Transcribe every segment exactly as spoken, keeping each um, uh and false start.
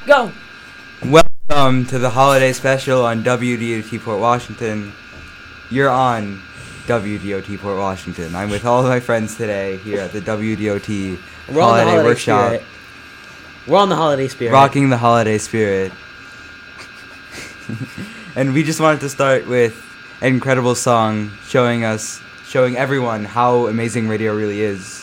Go. Welcome to the holiday special on W D O T Port Washington. You're on W D O T Port Washington. I'm with all of my friends today here at the W D O T We're Holiday, on the holiday Workshop. Spirit. We're on the holiday spirit. Rocking the holiday spirit. And we just wanted to start with an incredible song showing us, showing everyone how amazing radio really is.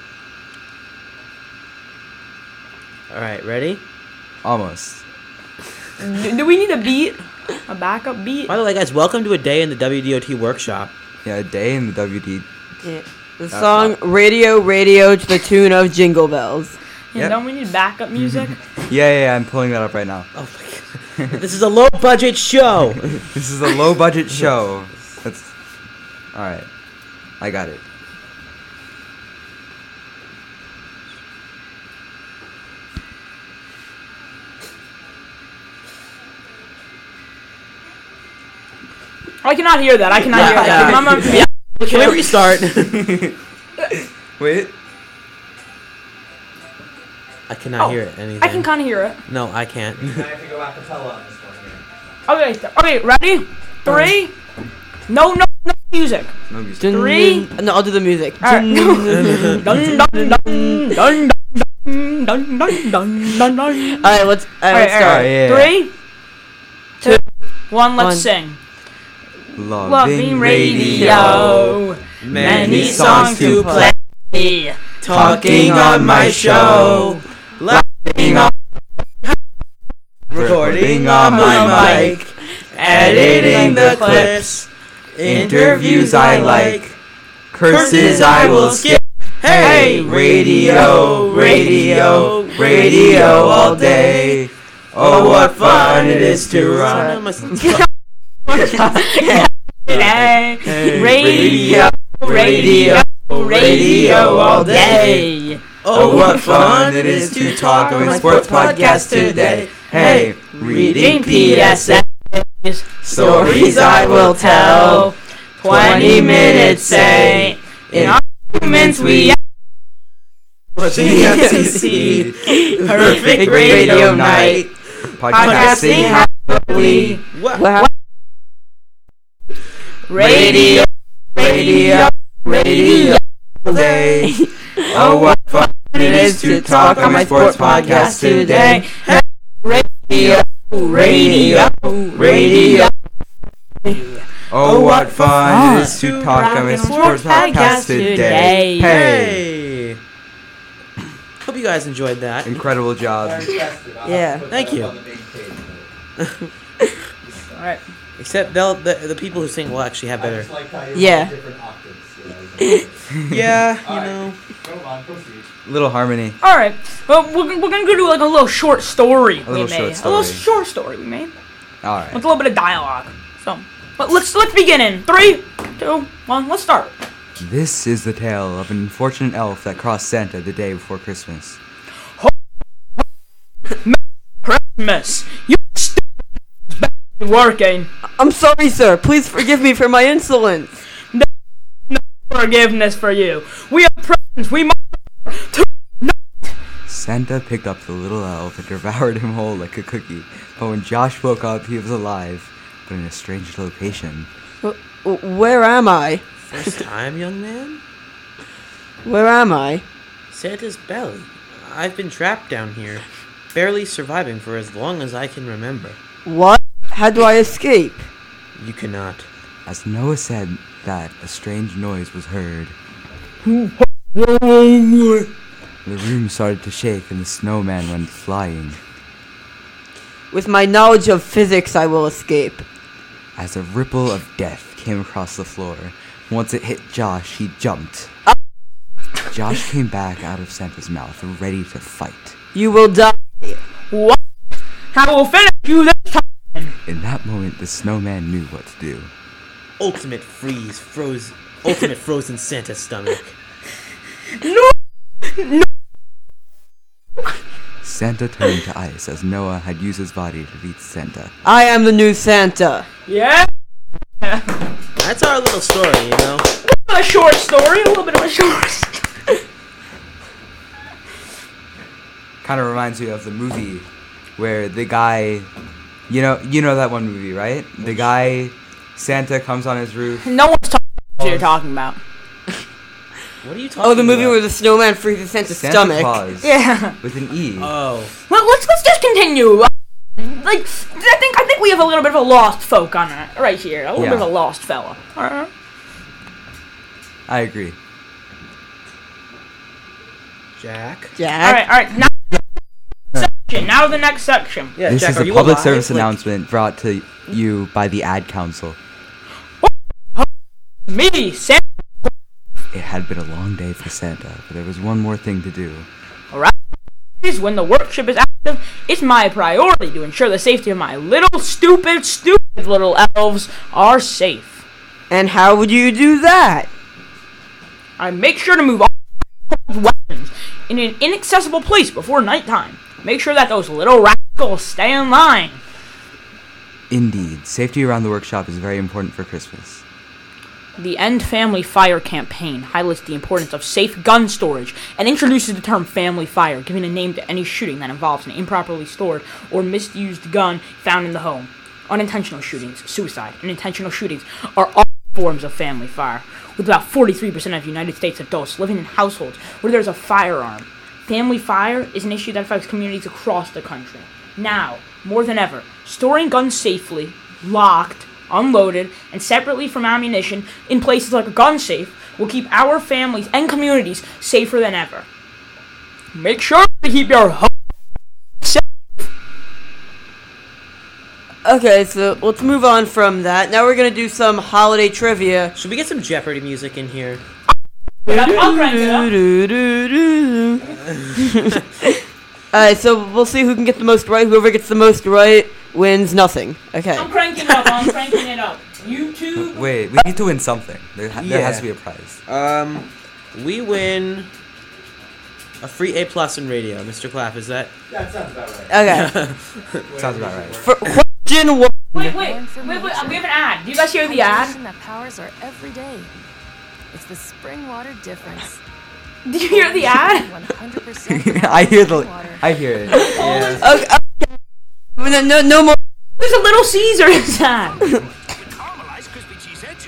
All right, ready? Almost. Do, do we need a beat? A backup beat? By the way, guys, welcome to a day in the W D O T workshop. Yeah, a day in the W D. Yeah. The song Radio Radio to the tune of Jingle Bells. Yeah, Yep. don't we need backup music? Yeah, yeah, yeah, I'm pulling that up right now. Oh my god. This is a low budget show. This is a low budget show. That's all right. I got it. I cannot hear that. I cannot Yeah, hear that. yeah. I'm- I'm- Yeah. Can we restart? Wait. I cannot Oh, hear it. Anything. I can kind of hear it. No, I can't. I have to go a cappella on this one here. Okay, okay, ready? Three. No, no, no music. No music. Dun, Three. dun- No, I'll do the music. All right. Dun, dun, dun, dun, dun, dun, dun, dun, dun, dun, dun. All right, let's. All All right, right, let's all start. right. yeah, yeah. Three, two, one. Let's One. sing. Loving radio, Many songs to play. Talking on my show. Laughing on. Recording on my mic. Editing the clips. Interviews I like. Curses I will skip. Hey, radio, radio, radio all day. Oh, what fun it is to run. Hey, Hey, radio, radio, radio all day. Oh, what fun it is to talk on my sports podcast today. Hey, reading P S As, stories I will tell. Twenty minutes say, in arguments we watching the F C C. Perfect radio night. Podcasting happily. What Radio, radio, radio day. Oh, what fun it is to talk on my sports podcast today. Hey, radio, radio, radio. Oh, what fun it is to talk on my sports podcast today. Hey. Hey. Hope you guys enjoyed that. Incredible job. Yeah. Thank you. All right. Except they'll, the the people who sing will actually have better. Yeah. Different octaves. You know, Yeah, you Alright. know. Go on, proceed. Little harmony. All right. Well, we're, we're gonna go do like a little short story we little made. short A little story. short story we made All with right. a little bit of dialogue. So, but let's let's begin in three, two, one. Let's start. This is the tale of an unfortunate elf that crossed Santa the day before Christmas. Christmas. You still back to working. I'm sorry, sir. Please forgive me for my insolence. Forgiveness for you. We have presents. We must. To Santa picked up the little elf and devoured him whole like a cookie. But when Josh woke up, he was alive, but in a strange location. W- w- Where am I? First time, young man? Where am I? Santa's belly. I've been trapped down here, barely surviving for as long as I can remember. What? How do I escape? You cannot. As Noah said that, a strange noise was heard. The room started to shake and the snowman went flying. With my knowledge of physics, I will escape. As a ripple of death came across the floor, once it hit Josh, he jumped. Josh came back out of Santa's mouth, ready to fight. You will die. what? I will finish you this time. In that moment, the snowman knew what to do. Ultimate freeze, froze, ultimate frozen Santa stomach. No. No. Santa turned to ice as Noah had used his body to beat Santa. I am the new Santa. Yeah. That's our little story, you know? A short story. A little bit of a short story. Kind of reminds me of the movie where the guy, you know, you know that one movie, right? The guy, Santa comes on his roof. No one's talking about what you're talking about. What are you talking Oh, the movie about? where the snowman freezes Santa's Santa stomach. Claus. Yeah. With an E. Oh. Well, let's let's just continue. Uh, Like, I think I think we have a little bit of a lost folk on it right here. A little Yeah. bit of a lost fella. Alright. I agree. Jack. Jack. Alright, alright. Now, section. Now to the next section. Yeah, This Jack, is are a you public alive? service Like- announcement brought to you by the Ad Council. Me, Sam. It had been a long day for Santa, but there was one more thing to do. When the workshop is active, it's my priority to ensure the safety of my little stupid, stupid little elves are safe. And how would you do that? I make sure to move all weapons in an inaccessible place before nighttime. Make sure that those little rascals stay in line. Indeed, safety around the workshop is very important for Christmas. The End Family Fire campaign highlights the importance of safe gun storage and introduces the term family fire, giving a name to any shooting that involves an improperly stored or misused gun found in the home. Unintentional shootings, suicide, and intentional shootings are all forms of family fire, with about forty-three percent of United States adults living in households where there's a firearm. Family fire is an issue that affects communities across the country. Now, more than ever, storing guns safely, locked, unloaded, and separately from ammunition in places like a gun safe will keep our families and communities safer than ever. Make sure to keep your home safe. Okay, so let's move on from that. Now we're gonna do some holiday trivia. Should we get some Jeopardy music in here? I'll crank it up. Alright, so we'll see who can get the most right. Whoever gets the most right wins nothing. Okay. I'm cranking it up. I'm cranking it up. YouTube. Wait, we need to win something. There, ha- there has Yeah. to be a prize. Um, we win a free A plus in radio. Mister Clapp, is that? That sounds about right. Okay. Sounds about right. For question one. Wait, wait, wait, wait. We have an ad. Do you guys hear the ad? Hydration that powers our everyday. It's the spring water difference. Do you hear the ad? one hundred percent I hear the. spring water. I hear it. Yeah. Okay. okay. No, no, no more. There's a Little Caesars ad. Caramelized crispy cheese edges.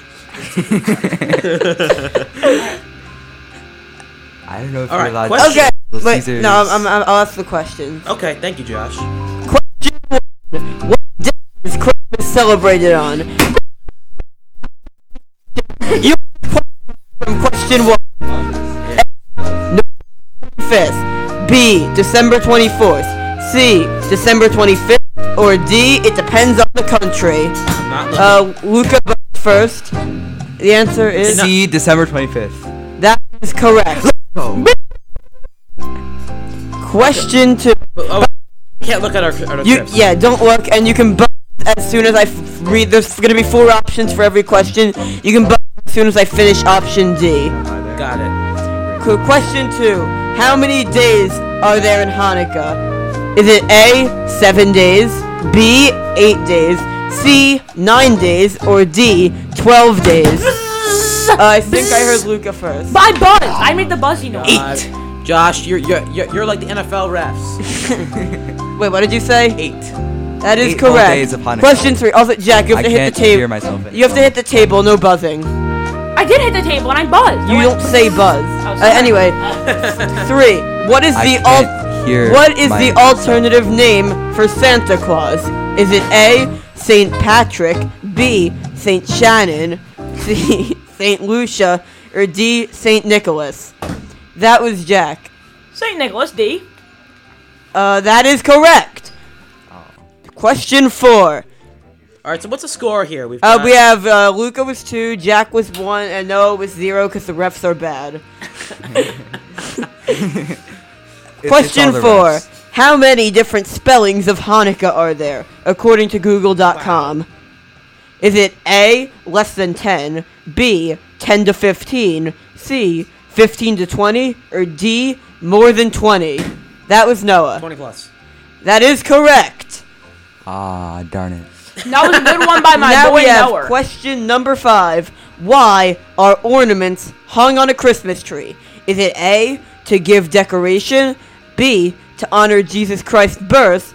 I don't know if All you're right, allowed question. to. Okay. Little Wait, Caesars. no, I'm, I'm, I'll ask the question. Okay, thank you, Josh. Question one. What day is Christmas celebrated on? You from question one. A. November twenty-fifth. B. December twenty-fourth. C. December twenty-fifth. Or D. It depends on the country. I'm not looking. Uh, Luca votes first. The answer is C, December twenty-fifth. that is correct. Oh. Question two. oh, can't look at our, at our You scripts. yeah, don't look, and you can buzz as soon as I f- read. There's gonna be four options for every question. You can buzz as soon as I finish option D. Got it. Qu- Question two: how many days are there in Hanukkah? Is it A, seven days, B, eight days, C, nine days, or D, twelve days? Uh, I think I heard Luca first. By buzz. I made the buzzy noise. Uh, Josh, you're, you're you're you're like the N F L refs. Wait, what did you say? Eight. That is Eight whole correct. days of Hanukkah. Question three. Also, Jack, you have I to hit can't the table. hear myself. You have to hit the table, no buzzing. I did hit the table and I buzzed. You don't say buzz. Oh, Uh, sorry. anyway, three. What is I the can't al- hear What is the myself. alternative name for Santa Claus? Is it A, Saint Patrick, B, Saint Shannon, C, Saint Lucia, or D, Saint Nicholas? That was Jack. Saint Nicholas D. Uh, that is correct. Question four. All right, so what's the score here? We've Uh, got, we have uh, Luca was two, Jack was one, and Noah was zero because the refs are bad. It- it's Question all the four. refs. How many different spellings of Hanukkah are there, according to Google dot com? Is it A, less than ten, B, ten to fifteen, C, fifteen to twenty, or D, more than twenty? That was Noah. twenty plus. That is correct. Ah, darn it. That was a good one by my now boy we have Noah. question number five. Why are ornaments hung on a Christmas tree? Is it A, to give decoration, B, to honor Jesus Christ's birth,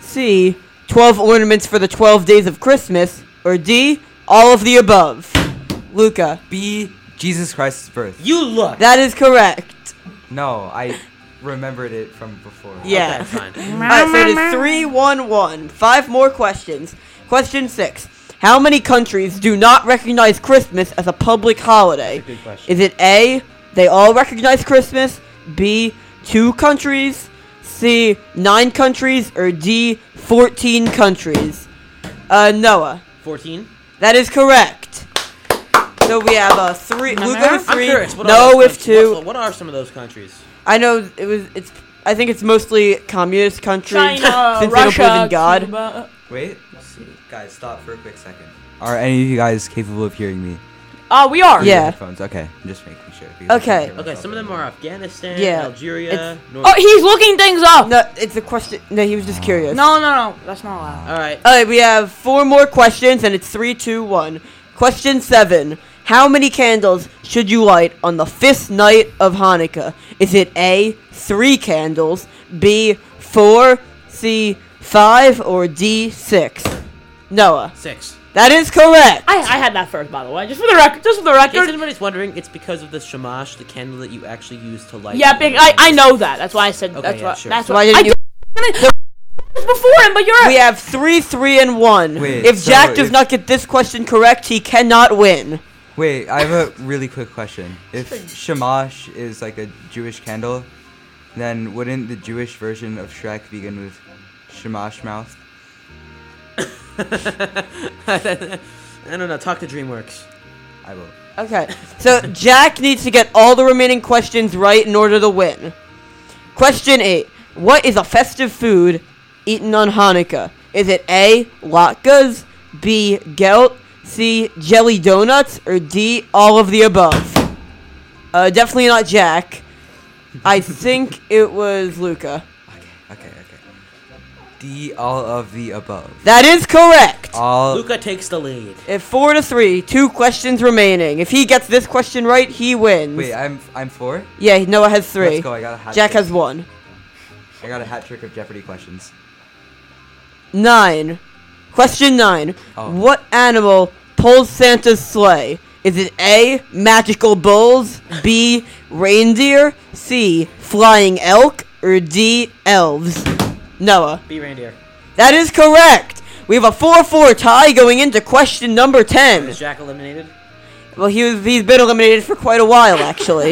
C, twelve ornaments for the twelve days of Christmas, or D, all of the above? Luca. B, Jesus Christ's birth. You look. That is correct. No, I remembered it from before. Yeah. Okay, fine. Alright, so it is three one one. Five more questions. Question six. How many countries do not recognize Christmas as a public holiday? That's a good question. Is it A, they all recognize Christmas, B, two countries, C, nine countries, or D, fourteen countries? Uh, Noah. fourteen? That is correct. So we have uh, three, Luca with I'm three, curious. What are Noah those with countries- two. What, what are some of those countries? I know it was, it's, I think it's mostly communist countries, China, since Russia, they don't believe in God. Cuba. Wait, guys, stop for a quick second. Are any of you guys capable of hearing me? Uh, we are. Yeah. Headphones. Okay, I'm just making sure. because I Okay. can't hear Okay, myself some of them anymore. are Afghanistan, Yeah, Algeria, it's- North. Oh, he's looking things up. No, it's a question. No, he was just curious. No, no, no. That's not allowed. All right. Alright, we have four more questions, and it's three, two, one. Question seven. How many candles should you light on the fifth night of Hanukkah? Is it A, three candles, B, four, C, five, or D, six? Noah. Six. That is correct. I, I had that first, by the way. Just for the record. Just for the In case record. anybody's wondering, it's because of the shamash, the candle that you actually use to light. Yeah, the big, other I, I candles. know that. That's why I said. Okay, that's yeah, why. sure. That's So why. why didn't I you- did before him, but you're. We have three, three, and one. Wait, if so Jack does if- not get this question correct, he cannot win. Wait, I have a really quick question. If Shamash is like a Jewish candle, then wouldn't the Jewish version of Shrek begin with Shamash mouth? I don't know. Talk to DreamWorks. I will. Okay, so Jack needs to get all the remaining questions right in order to win. Question eight. What is a festive food eaten on Hanukkah? Is it A, latkes, B, gelt, C, jelly donuts, or D, all of the above? Uh, definitely not Jack. I think it was Luca. Okay, okay, okay. D, all of the above. That is correct. All. Luca takes the lead. At four to three, two questions remaining. If he gets this question right, he wins. Wait, I'm I'm four. Yeah, Noah has three. Let's go. I got a hat. Jack trick. has one. I got a hat trick of Jeopardy questions. Nine. Question nine. Oh. What animal pulls Santa's sleigh? Is it A, magical bulls, B, reindeer, C, flying elk, or D, elves? Noah. Be reindeer. That is correct. We have a four four tie going into question number ten. Is Jack eliminated? Well, he was, he's been eliminated for quite a while, actually.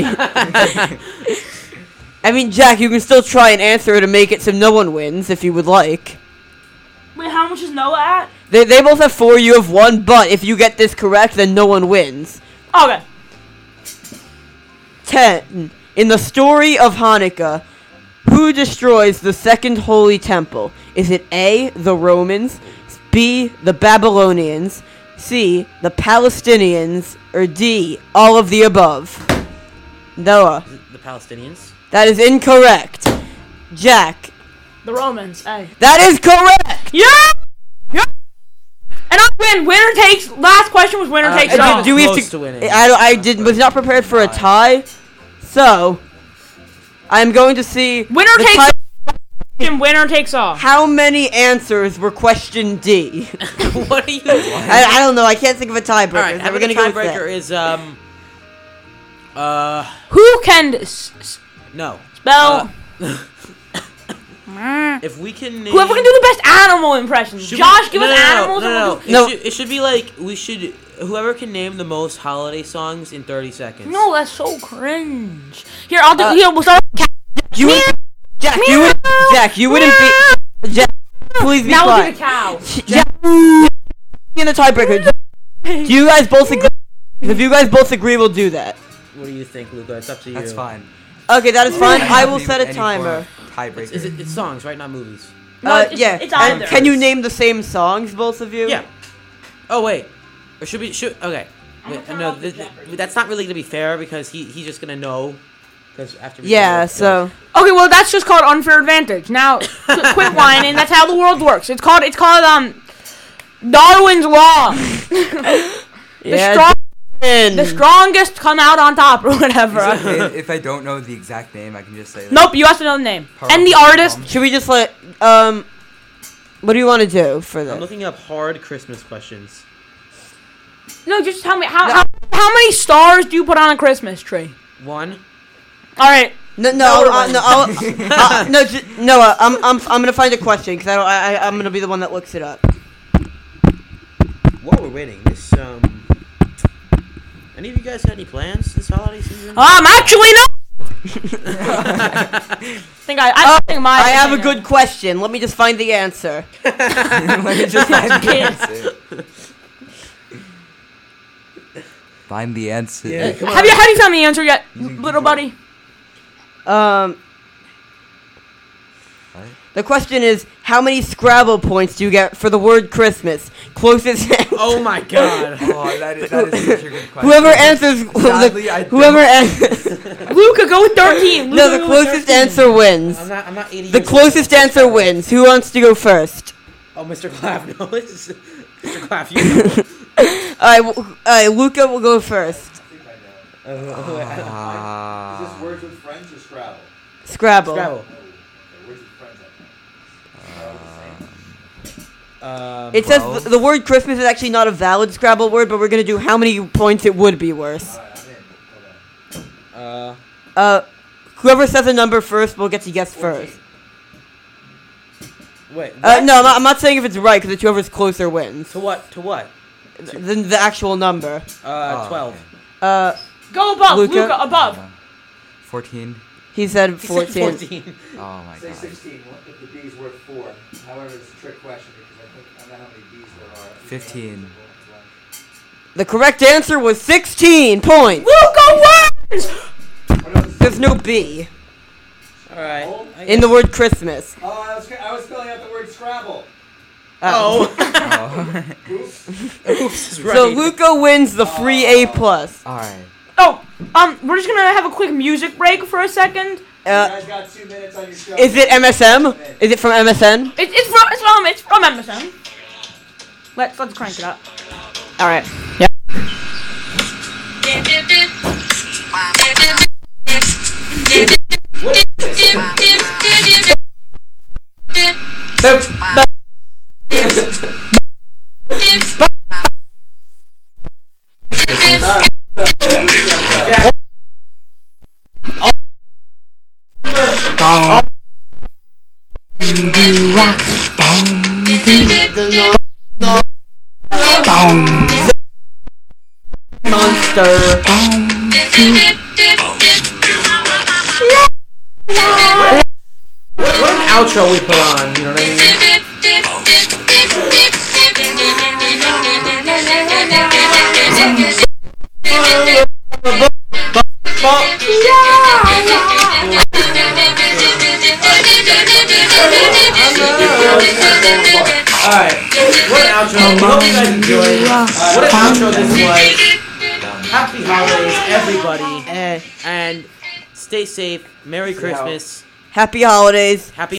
I mean, Jack, you can still try and answer to make it so no one wins, if you would like. Wait, how much is Noah at? They, they both have four, you have one, but if you get this correct, then no one wins. Okay. ten. In the story of Hanukkah, who destroys the second holy temple? Is it A, the Romans, B, the Babylonians, C, the Palestinians, or D, all of the above? Noah. Is it the Palestinians? That is incorrect. Jack. The Romans. Hey. That is correct! Yeah. Yeah. And I win. Winner takes. Last question was winner Uh, takes and all. do- Do we have Close to, to winning. I, I did, was not prepared for a tie, so I'm going to see Winner the takes tie- all. Winner takes all. how many answers were question D. What are you? I, I don't know. I can't think of a tiebreaker. All right, so I we're think gonna the go with tiebreaker that. is um. Uh, Who can s- s- no. spell? Uh, if we can name. Whoever can do the best animal impressions. Should we- Josh, give no, us no, no, animals. No, and no, we'll no. do- It, No. Should, it should be like we should. Whoever can name the most holiday songs in thirty seconds. No, that's so cringe. Here, I'll do. Uh, here, we'll start. With You would, Jack, you would, Jack, you wouldn't be. Jack, please be now we'll do quiet. the cow. Jack, in the tiebreaker. Do you guys both agree? If you guys both agree, we'll do that. What do you think, Luca? It's up to you. That's fine. Okay, that is fine. I will Any- set a any form timer. of Tiebreaker. It's, is it, it's songs, right? Not movies. No, Uh, it's, yeah. it's and either. can you name the same songs, both of you? Yeah. Oh wait. Or should we? Should okay. I'm gonna Wait, turn no, off the th- th- Jeopardy. that's not really gonna be fair because he he's just gonna know. Because after. we Yeah. do it, So. Okay, well that's just called unfair advantage. Now, qu- quit whining. That's how the world works. It's called. It's called um, Darwin's law. the Yeah. strong, Darwin. the strongest come out on top or whatever. Is it okay if I don't know the exact name, I can just say that. Nope, you have to know the name Par- and the artist. Should we just let um? What do you want to do for I'm this? looking up hard Christmas questions. No, just tell me how, how how many stars do you put on a Christmas tree? One. All right. No, no, uh, no, I'll, uh, no, j- Noah. I'm, I'm, I'm gonna find a question because I, don't, I, I, I'm gonna be the one that looks it up. While we're waiting, this um. Any of you guys got any plans this holiday season? Um, actually no. think I, I think my. I have a good question. Let me just find the answer. Let me just find the Kids. answer. Find the answer. Yeah, come on. Have you have you found the answer yet, little buddy? Um, What? the question is, how many Scrabble points do you get for the word Christmas? Closest. Oh my god. Oh, that is, that is such a good question. Whoever answers, Sadly, I the, whoever don't- answers, Luca, go with thirteen. Luca, no, the go with closest thirteen. answer wins. I'm not. I'm not eighty. The years closest old. answer wins. Who wants to go first? Oh, Mister Claff, no, it's Mister Claff, you know. Alright, w- alright, Luca will go first. Uh, uh, Ah. Is this Words with Friends or Scrabble? Scrabble. Scrabble. Okay, Words with Friends, I think. Um, It says Well- th- the word Christmas is actually not a valid Scrabble word, but we're gonna do how many points it would be worth. Alright, I'm in. Hold on. uh, Uh, whoever says a number first will get to guess first. wait. Uh, what? no, I'm not, I'm not saying if it's right, because it's whoever's closer wins. To what? To what? Th- The, the actual number. Uh, Oh, twelve. okay. Uh, Go above, Luca? Luca, above. fourteen. he said He said fourteen. fourteen. Oh my Say god. sixteen if the B's worth four. However, it's a trick question because I think I don't know how many B's there are. fifteen. The correct answer was sixteen points. Luca wins. There's no B All right. I in the word Christmas. Oh, I was, I was spelling out the word Scrabble. Oh. Oh. Oops. Oops. Is right. So Luca wins the free A plus. Alright. Oh, um, we're just gonna have a quick music break for a second. you Uh, guys got two minutes on your show. is it M S M? Is it from M S N? It, it's from it's from it's from M S N. Let's let's crank it up. All right. Monster. What an outro we put on, you know what I mean? Alright, what an outro. We hope you guys enjoyed. What an outro this was. Happy holidays, everybody. Eh. And stay safe. Merry Christmas. Happy holidays. Happy